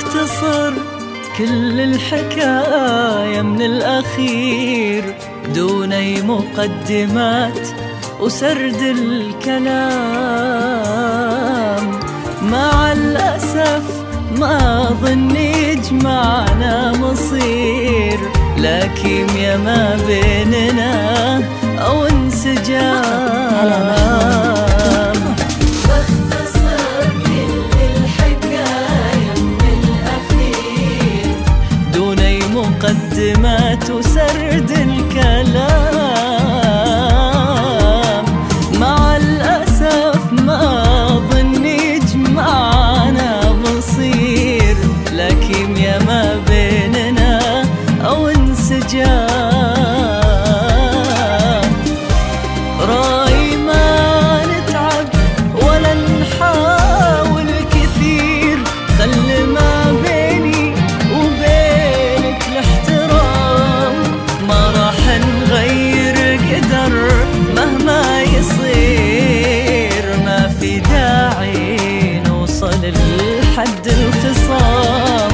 بختصر كل الحكاية من الأخير دون أي مقدمات وسرد الكلام. مع الأسف ما ظن يجمعنا مصير، لا كيميا ما بيننا أو انسجام. باختصر كل الحكاية من الأخير دون أي مقدمات وسرد الكلام. مع الأسف ما ظن يجمعنا مصير، لا كيميا ما بيننا أو انسجام. راي ما نتعب ولا نحاول كثير، خلي ما بيني وبينك الاحترام. ما راح نغير قدر مهما يصير، ما في داعي نوصل لحد الخصام.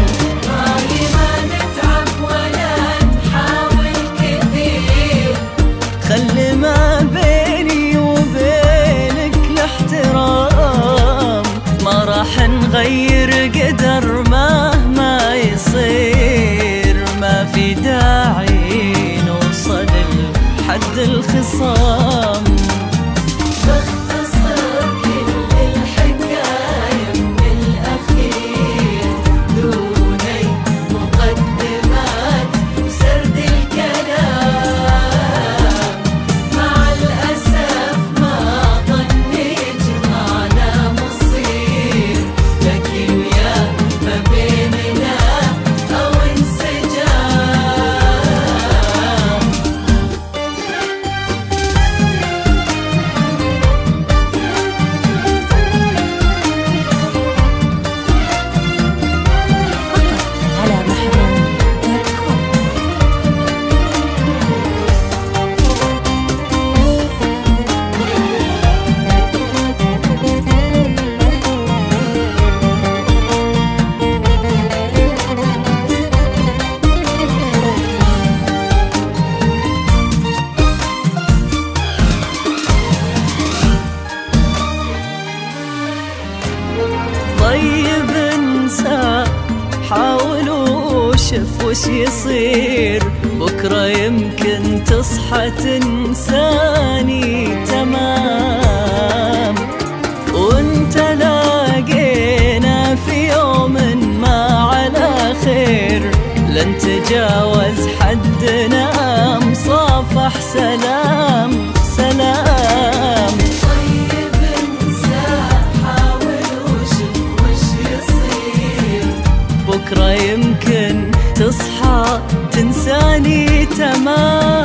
خلي ما بيني وبينك الاحترام، ما راح نغير قدر مهما يصير، ما في داعي نوصل لحد الخصام. باختصر كل الحكاية من الأخير دون أي مقدمات وسرد الكلام. مع الأسف ما ظن يجمعنا مصير، لا كيميا ما بيننا أو انسجام. على محروم.com. طيب انسى، حاول وشوف وش يصير، بكرة يمكن تصحى تنساني تمام. وانت لاقينا في يوم ما على خير، لن تجاوز حدنا مصافح سلام سلام. طيب انسى، حاول وشوف وش يصير، بكرة يمكن تصحى تنساني تمام.